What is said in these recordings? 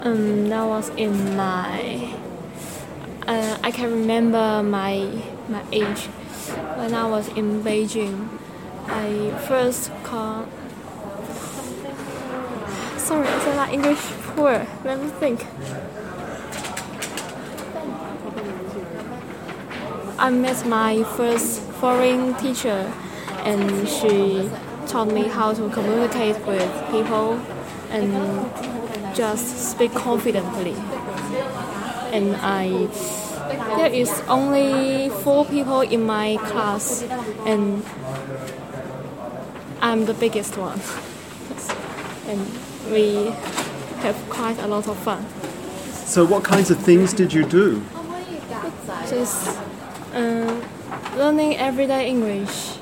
That was in my. I can remember my age when I was in Beijing. I first called. Sorry, is that English poor? Let me think. I met my first foreign teacher, and she taught me how to communicate with people and just speak confidently. And there is only 4 people in my class, and I'm the biggest one. And we have quite a lot of fun. So what kinds of things did you do? Just learning everyday English,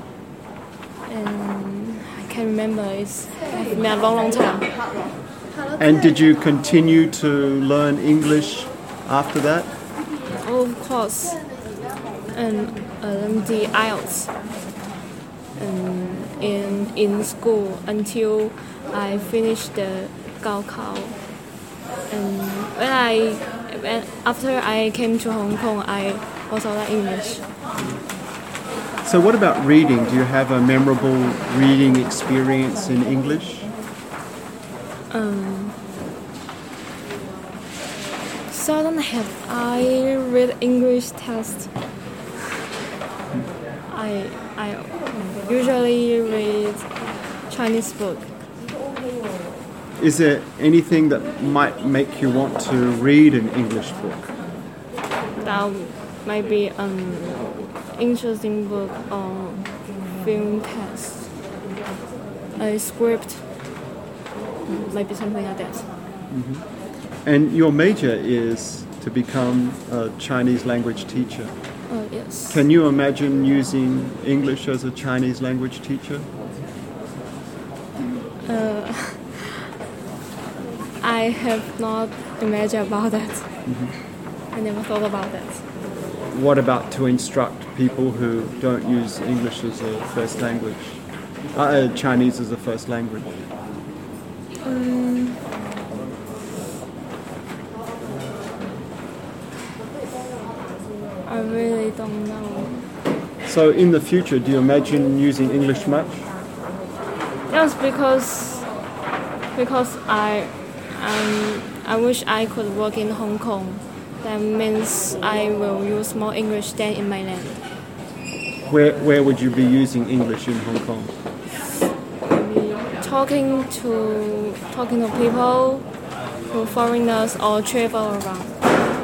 and I can remember it's been a long time. And did you continue to learn English after that? Of course, the IELTS in school until I finished the Gaokao. And after I came to Hong Kong, I also learned English. So what about reading? Do you have a memorable reading experience in English? Seldom have I read English text. I usually read Chinese book. Is there anything that might make you want to read an English book? That might be an interesting book or film text, a script, maybe something like that. Mm-hmm. And your major is to become a Chinese language teacher. Oh, yes. Can you imagine using English as a Chinese language teacher? I have not imagined about that. Mm-hmm. I never thought about that. What about to instruct people who don't use English as a first language? Chinese as a first language? I really don't know. So in the future, do you imagine using English much? Yes, because I wish I could work in Hong Kong. That means I will use more English than in mainland. Where would you be using English in Hong Kong? Maybe talking to people, to foreigners, or travel around.